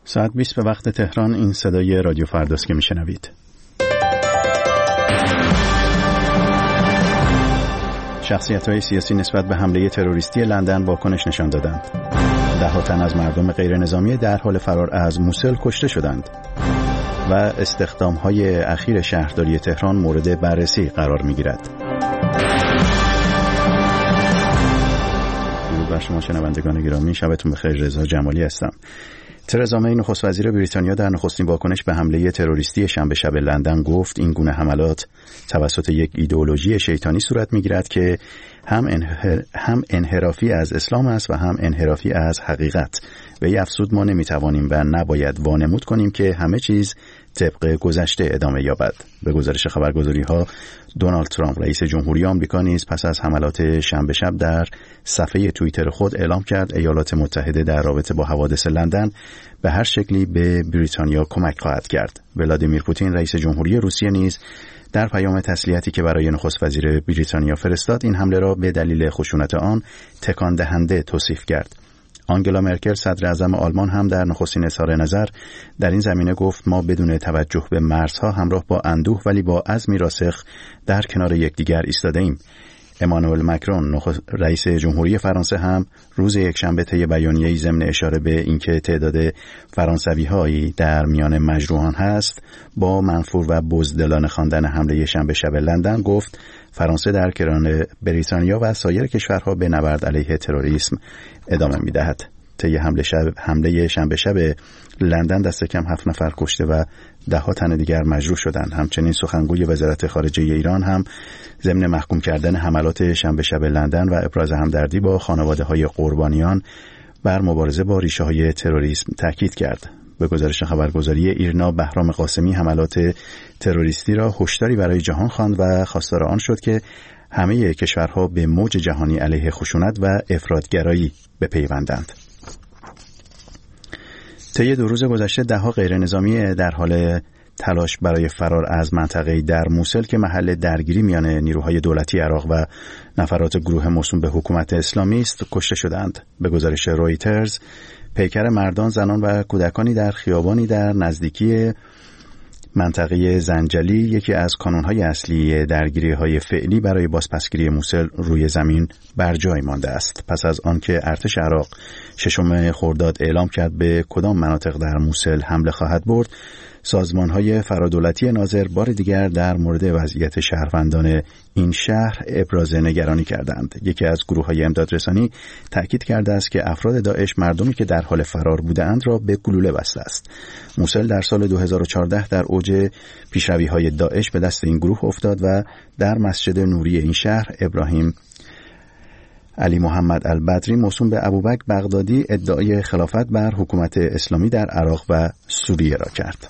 ساعت 20 به وقت تهران. این صدای رادیو فرداست که میشنوید. شخصیت‌های سیاسی نسبت به حمله تروریستی لندن واکنش نشان دادند. ده‌ها تن از مردم غیر نظامی در حال فرار از موسل کشته شدند و استخدام‌های اخیر شهرداری تهران مورد بررسی قرار می‌گیرد. درود بر شما شنوندگان گرامی، شبتون بخیر. رضا جمالی هستم. ترزا می نخست وزیر بریتانیا در نخستین واکنش به حمله تروریستی شنبه شب لندن گفت این گونه حملات توسط یک ایدئولوژی شیطانی صورت می‌گیرد که هم انحرافی از اسلام است و هم انحرافی از حقیقت. و این افزود ما نمی‌توانیم و نباید وانمود کنیم که همه چیز طبق گذشته ادامه یابد. به گزارش خبرگزاری‌ها دونالد ترامپ رئیس جمهوری آمریکا نیز پس از حملات شنبه شب در صفحه توییتر خود اعلام کرد ایالات متحده در رابطه با حوادث لندن به هر شکلی به بریتانیا کمک خواهد کرد. ولادیمیر پوتین رئیس جمهوری روسیه نیز در پیام تسلیتی که برای نخست وزیر بریتانیا فرستاد این حمله را به دلیل خشونت آن تکان دهنده توصیف کرد. آنگلا مرکل صدر اعظم آلمان هم در نخستین اظهار نظر در این زمینه گفت ما بدون توجه به مرزها همراه با اندوه ولی با عزمی راسخ در کنار یکدیگر ایستاده ایم. امانوئل مکرون رئیس جمهوری فرانسه هم روز یکشنبه طی بیانیه‌ای ضمن اشاره به اینکه تعداد فرانسوی‌هایی در میان مجروحان هست با منفور و بزدلانه خواندن حمله شنبه شب لندن گفت فرانسه در کنار بریتانیا و سایر کشورها به نبرد علیه تروریسم ادامه می‌دهد. طی حمله شنبه شب لندن دست کم 7 نفر کشته و ده‌ها تن دیگر مجروح شدند. همچنین سخنگوی وزارت خارجه ایران هم ضمن محکوم کردن حملات شنبه شب لندن و ابراز همدردی با خانواده‌های قربانیان بر مبارزه با ریشه‌های تروریسم تاکید کرد. به گزارش خبرگزاری ایرنا بهرام قاسمی حملات تروریستی را هشداری برای جهان خواند و خواستار آن شد که همه کشورها به موج جهانی علیه خشونت و افراط‌گرایی بپیوندند. طی 2 روز گذشته ده‌ها غیر نظامی در حال تلاش برای فرار از منطقه در موسل که محل درگیری میان نیروهای دولتی عراق و نفرات گروه موسوم به حکومت اسلامی است کشته شدند. به گزارش رویترز پیکر مردان، زنان و کودکانی در خیابانی در نزدیکی منطقه زنجلی یکی از کانون‌های اصلی درگیری‌های فعلی برای بازپسگیری موسل روی زمین بر جای مانده است. پس از آنکه ارتش عراق 6 خرداد اعلام کرد به کدام مناطق در موسل حمله خواهد برد، سازمان‌های فرادولتی ناظر بار دیگر در مورد وضعیت شهروندان این شهر ابراز نگرانی کردند. یکی از گروه‌های امدادرسانی تأکید کرده است که افراد داعش مردمی که در حال فرار بودند را به گلوله بسته است. موسل در سال 2014 در اوج پیشروی‌های داعش به دست این گروه افتاد و در مسجد نوری این شهر ابراهیم علی محمد البدری موسوم به ابوبکر بغدادی ادعای خلافت بر حکومت اسلامی در عراق و سوریه را کرد.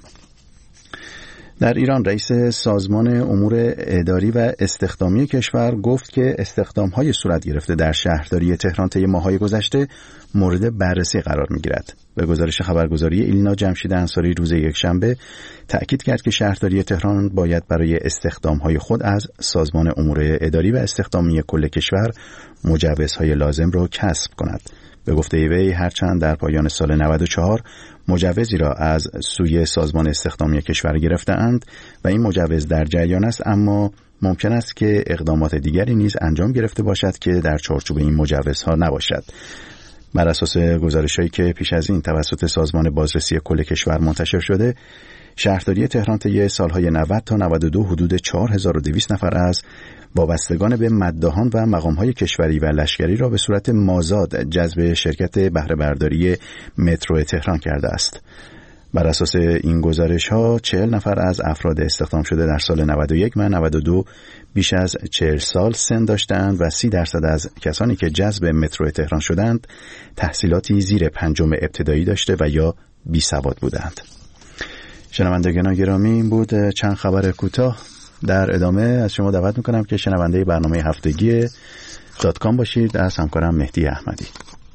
در ایران رئیس سازمان امور اداری و استخدامی کشور گفت که استخدام‌های صورت گرفته در شهرداری تهران طی ماه‌های گذشته مورد بررسی قرار می‌گیرد. به گزارش خبرگزاری ایلنا جمشید انصاری روز یکشنبه تأکید کرد که شهرداری تهران باید برای استخدام‌های خود از سازمان امور اداری و استخدامی کل کشور مجوزهای لازم را کسب کند. به گفته وی هرچند در پایان سال 94 مجوزی را از سوی سازمان استخدامی کشور گرفته‌اند و این مجوز در جریان است، اما ممکن است که اقدامات دیگری نیز انجام گرفته باشد که در چارچوب این مجوزها نباشد. بر اساس گزارش‌هایی که پیش از این توسط سازمان بازرسی کل کشور منتشر شده، شهرداری تهران طی سالهای 90 تا 92 حدود 4200 نفر از وابستگان به مداحان و مقام‌های کشوری و لشکری را به صورت مازاد جذب شرکت بهره برداری مترو تهران کرده است. بر اساس این گزارش‌ها 40 نفر از افراد استخدام شده در سال 91 و 92 بیش از 40 سال سن داشتند و 30% از کسانی که جذب مترو تهران شدند تحصیلاتی زیر 5 ابتدایی داشته و یا بی‌سواد بودند. شنوندگان گرامی، این بود چند خبر کوتاه. در ادامه از شما دعوت میکنم که شنونده برنامه هفتگی .com باشید از همکارم مهدی احمدی.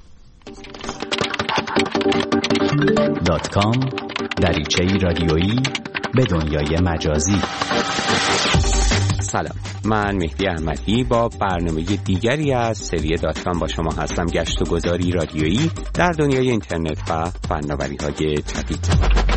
.com دریچه‌ای رادیویی به دنیای مجازی. سلام، من مهدی احمدی با برنامه دیگری از سری داتکام با شما هستم. گشت و گذاری رادیویی در دنیای اینترنت و فناوری‌های جدید.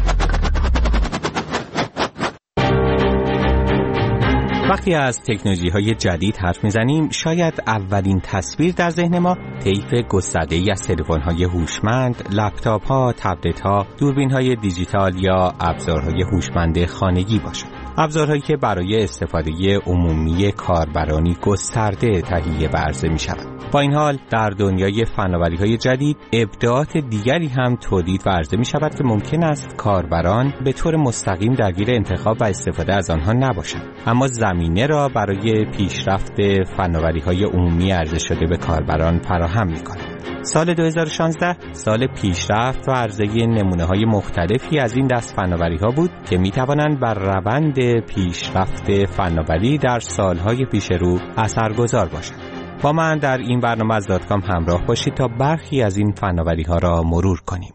وقتی از تکنولوژی‌های جدید حرف می‌زنیم، شاید اولین تصویر در ذهن ما طیف گسترده‌ای از تلفن‌های هوشمند، لپتاپ‌ها، تبلت‌ها، دوربین‌های دیجیتال یا ابزارهای هوشمند خانگی باشد. ابزارهایی که برای استفاده عمومی کاربرانی گسترده تهیه و عرضه می‌شوند. با این حال در دنیای فناوری‌های جدید ابداعات دیگری هم تولید و عرضه می‌شود که ممکن است کاربران به طور مستقیم درگیر انتخاب و استفاده از آنها نباشند، اما زمینه را برای پیشرفت فناوری‌های عمومی عرضه شده به کاربران فراهم می‌کند. سال 2016 سال پیشرفت و عرضه نمونه‌های مختلفی از این دست فناوری‌ها بود که می‌توانند بر روند پیشرفت فناوری در سال‌های پیش رو اثرگذار باشند. با من در این برنامه از داتکام همراه باشید تا برخی از این فناوری‌ها را مرور کنیم.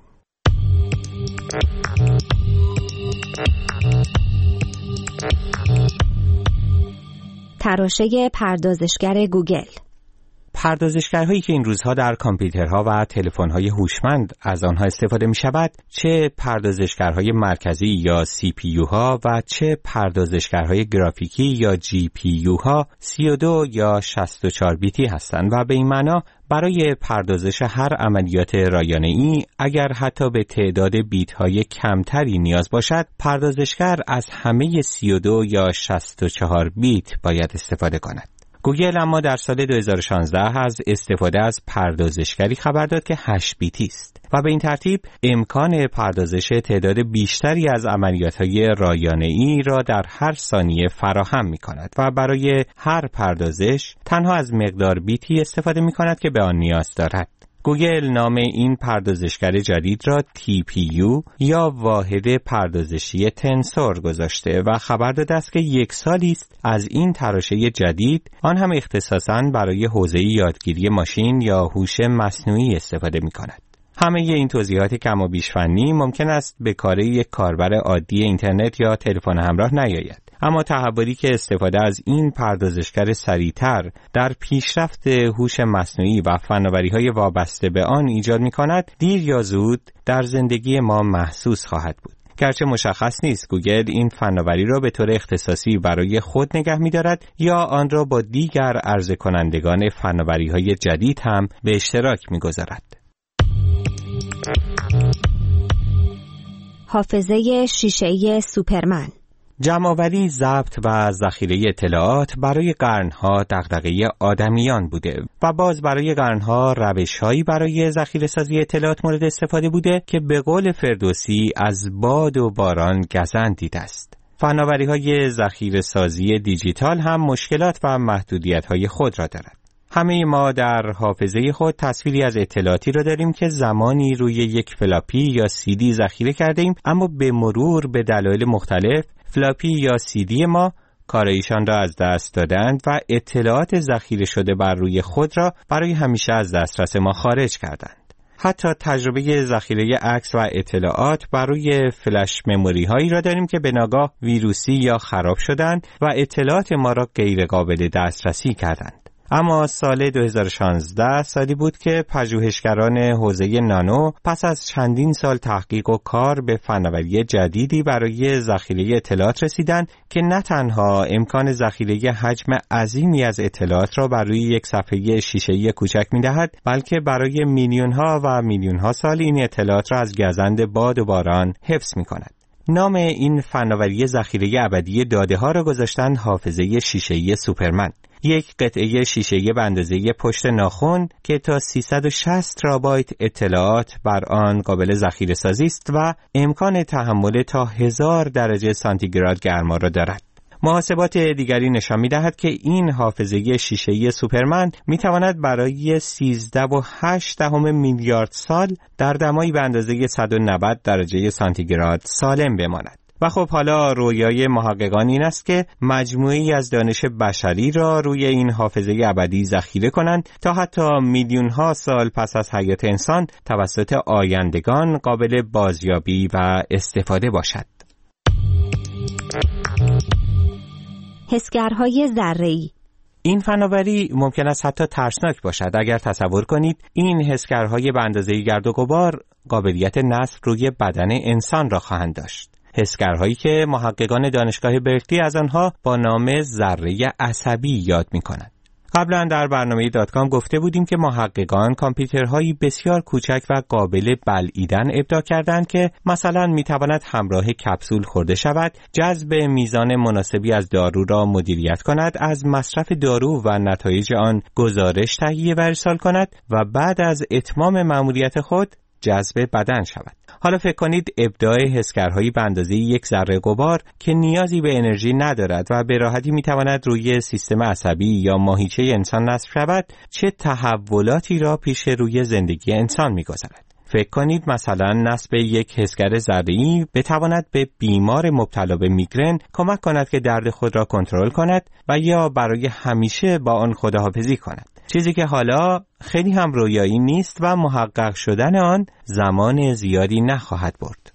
تراشه پردازشگر گوگل. پردازشگرهایی که این روزها در کامپیوترها و تلفن‌های هوشمند از آنها استفاده می‌شود، چه پردازشگرهای مرکزی یا CPU ها و چه پردازشگرهای گرافیکی یا GPU ها 32 یا 64 بیتی هستند و به این معنا برای پردازش هر عملیات رایانه‌ای اگر حتی به تعداد بیت‌های کمتری نیاز باشد، پردازشگر از همه 32 یا 64 بیت باید استفاده کند. گوگل اما در سال 2016 از استفاده از پردازشگری خبر داد که 8 بیتی است و به این ترتیب امکان پردازش تعداد بیشتری از عملیات‌های رایانه‌ای را در هر ثانیه فراهم می‌کند و برای هر پردازش تنها از مقدار بیتی استفاده می‌کند که به آن نیاز دارد. گوگل نام این پردازشگر جدید را TPU یا واحد پردازشی تنسور گذاشته و خبر داده است که 1 سالی است از این تراشه جدید، آن هم اختصاصاً برای حوزه یادگیری ماشین یا هوش مصنوعی استفاده می‌کند. همه این توضیحات کم و بیش فنی ممکن است به کار یک کاربر عادی اینترنت یا تلفن همراه نیاید، اما تحولی که استفاده از این پردازشگر سریعتر در پیشرفت هوش مصنوعی و فناوری‌های وابسته به آن ایجاد می‌کند، دیر یا زود در زندگی ما محسوس خواهد بود. گرچه مشخص نیست گوگل این فناوری را به طور اختصاصی برای خود نگه می‌دارد یا آن را با دیگر عرضه کنندگان فناوری‌های جدید هم به اشتراک می‌گذارد. حافظه شیشه‌ای سوپرمن. جمع‌آوری، ضبط و ذخیره اطلاعات برای قرن‌ها دغدغه آدمیان بوده و باز برای قرن‌ها روش‌هایی برای ذخیره‌سازی اطلاعات مورد استفاده بوده که به قول فردوسی از باد و باران گزند دیده است. فناوری‌های ذخیره‌سازی دیجیتال هم مشکلات و محدودیت‌های خود را دارد. همه ما در حافظه خود تصویری از اطلاعاتی را داریم که زمانی روی یک فلاپی یا CD ذخیره کرده ایم، اما به مرور به دلایل مختلف فلاپی یا CD ما کارایشان را از دست دادند و اطلاعات ذخیره شده بر روی خود را برای همیشه از دسترس ما خارج کردند. حتی تجربه ذخیره عکس و اطلاعات بر روی فلش مموری هایی را داریم که به ناگاه ویروسی یا خراب شدند و اطلاعات ما را غیر قابل دسترسی کردند. اما سال 2016 سالی بود که پژوهشگران حوزه نانو پس از چندین سال تحقیق و کار به فناوری جدیدی برای ذخیره اطلاعات رسیدند که نه تنها امکان ذخیره حجم عظیمی از اطلاعات را بر روی یک صفحه شیشه‌ای کوچک می‌دهد، بلکه برای میلیون‌ها و میلیون‌ها سال این اطلاعات را از گزند باد و باران حفظ می‌کند. نام این فناوری ذخیره ابدی داده‌ها را گذاشتند حافظه شیشه‌ای سوپرمن. یک قطعه شیشه‌ای به اندازه پشت ناخن که تا 360 ترابایت اطلاعات بر آن قابل ذخیره‌سازی است و امکان تحمل تا 1000 درجه سانتیگراد گرما را دارد. محاسبات دیگری نشان می‌دهد که این حافظه شیشه‌ای سوپرمن می‌تواند برای 13.8 میلیارد سال در دمایی به اندازه 190 درجه سانتیگراد سالم بماند. و خب حالا رویای محققان این است که مجموعه‌ای از دانش بشری را روی این حافظه ابدی ذخیره کنند تا حتی میلیون‌ها سال پس از حیات انسان توسط آیندگان قابل بازیابی و استفاده باشد. حسگرهای ذره‌ای. این فناوری ممکن است حتی ترسناک باشد اگر تصور کنید این حسگرهای به اندازه گرد و غبار قابلیت نصب روی بدن انسان را خواهند داشت. حسگرهایی که محققان دانشگاه برکلی از آنها با نام ذره عصبی یاد می‌کنند. قبلا در برنامه .com گفته بودیم که محققان کامپیوترهایی بسیار کوچک و قابل بلعیدن ابداع کردند که مثلا میتواند همراه کپسول خورده شود، جذب میزان مناسبی از دارو را مدیریت کند، از مصرف دارو و نتایج آن گزارش تهیه و ارسال کند و بعد از اتمام مأموریت خود جذب بدن شود. حالا فکر کنید ابداع حسگرهایی به اندازه یک ذره غبار که نیازی به انرژی ندارد و به راحتی میتواند روی سیستم عصبی یا ماهیچه انسان نصب شود چه تحولاتی را پیش روی زندگی انسان میگذارد. فکر کنید مثلا نصب یک حسگر ذره‌ای بتواند به بیمار مبتلا به میگرن کمک کند که درد خود را کنترل کند و یا برای همیشه با آن خداحافظی کند. چیزی که حالا خیلی هم رویایی نیست و محقق شدن آن زمان زیادی نخواهد برد.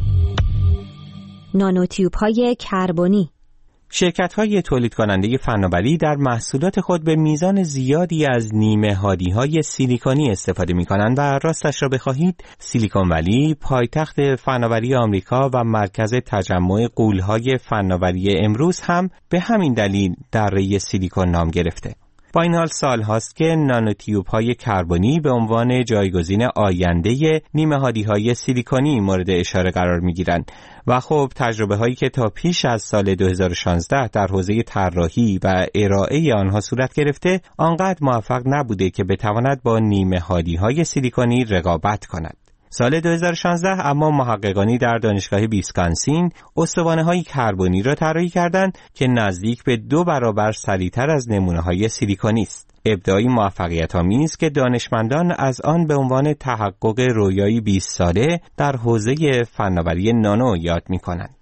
نانوتیوب‌های کربنی. شرکت‌های تولید کننده فناوری در محصولات خود به میزان زیادی از نیمه هادی‌های سیلیکونی استفاده می‌کنند و راستش را بخواهید سیلیکون ولی پایتخت فناوری آمریکا و مرکز تجمع غول‌های فناوری امروز هم به همین دلیل دره سیلیکون نام گرفته. با این حال سال هاست که نانوتیوب‌های کربنی به عنوان جایگزین آینده نیمه هادی‌های سیلیکونی مورد اشاره قرار می‌گیرند و خب تجربه هایی که تا پیش از سال 2016 در حوزه طراحی و ارائه آنها صورت گرفته آنقدر موفق نبوده که بتواند با نیمه هادی‌های سیلیکونی رقابت کند. سال 2016 اما محققانی در دانشگاه ویسکانسین استوانه‌های کربنی را طراحی کردند که نزدیک به 2 برابر سریعتر از نمونه‌های سیلیکونی است. ابداعی موفقیت‌آمیز که دانشمندان از آن به عنوان تحقق رویایی 20 ساله در حوزه فناوری نانو یاد می‌کنند.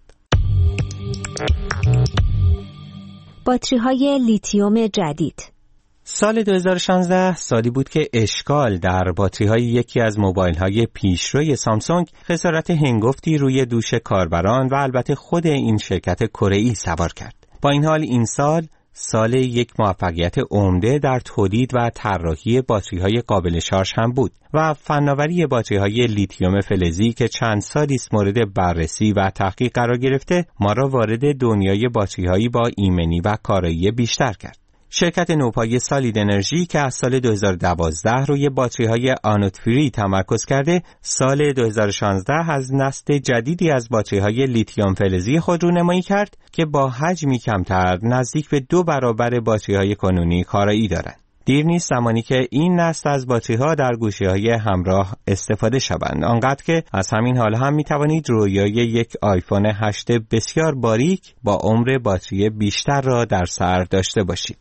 باتری‌های لیتیوم جدید. سال 2016 سالی بود که اشکال در باتری‌های یکی از موبایل‌های پیشروی سامسونگ خسارت هنگفتی روی دوش کاربران و البته خود این شرکت کره‌ای سوار کرد. با این حال این سال یک موفقیت عمده در تولید و طراحی باتری‌های قابل شارژ هم بود و فناوری باتری‌های لیتیوم فلزی که چند سالی است مورد بررسی و تحقیق قرار گرفته ما را وارد دنیای باتری‌هایی با ایمنی و کارایی بیشتر کرد. شرکت نوپای سالید انرژی که از سال 2012 روی باتری‌های آنود فری تمرکز کرده، سال 2016 از نسل جدیدی از باتری‌های لیتیوم فلزی خود رونمایی کرد که با حجمی کمتر نزدیک به 2 برابر باتری‌های کنونی کارایی دارند. دیر نیست زمانی که این نسل از باتری‌ها در گوشی‌های همراه استفاده شوند، آنقدر که از همین حال هم می‌توانید رویای یک آیفون 8 بسیار باریک با عمر باتری بیشتر را در سر داشته باشید.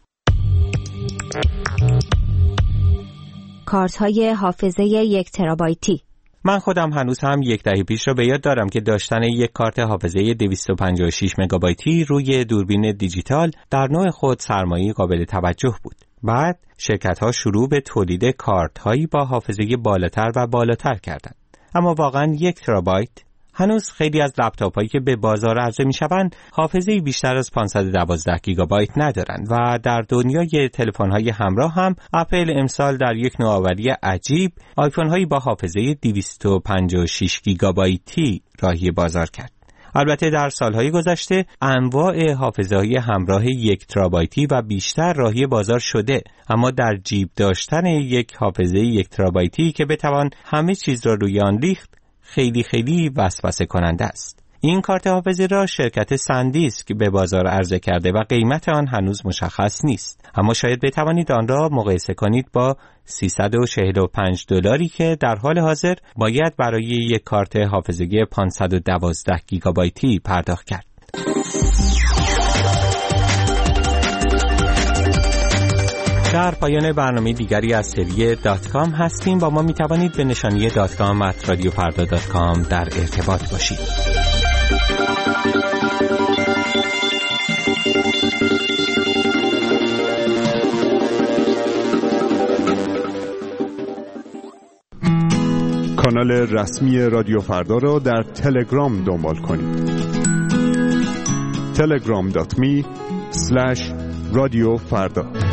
کارت‌های حافظه 1 ترابایتی. من خودم هنوز هم 1 دهه پیش را به یاد دارم که داشتن یک کارت حافظه 256 مگابایتی روی دوربین دیجیتال در نوع خود سرمایه قابل توجه بود. بعد شرکت‌ها شروع به تولید کارت‌هایی با حافظه بالاتر و بالاتر کردند. اما واقعاً 1 ترابایت هنوز خیلی از لپتاپ‌هایی که به بازار عرضه می‌شوند حافظه‌ای بیشتر از 512 گیگابایت ندارند و در دنیای تلفن‌های همراه هم اپل امسال در یک نوآوری عجیب آیفون‌هایی با حافظه 256 گیگابایتی راهی بازار کرد. البته در سالهای گذشته انواع حافظه‌های همراه 1 ترابایتی و بیشتر راهی بازار شده، اما در جیب داشتن یک حافظه 1 ترابایتی که بتوان همه چیز را روی آن ریخت خیلی وسوسه کننده است. این کارت حافظه را شرکت سندیسک به بازار عرضه کرده و قیمت آن هنوز مشخص نیست، اما شاید بتوانید آن را مقایسه کنید با $345 که در حال حاضر باید برای یک کارت حافظه 512 گیگابایتی پرداخت کرد. در پایان برنامه دیگری از سری .com هستیم. با ما می توانید به نشانی .com@radiofarda.com در ارتباط باشید. کانال رسمی رادیو فردا را در تلگرام دنبال کنید. telegram.me/RadioFarda رادیو فردا.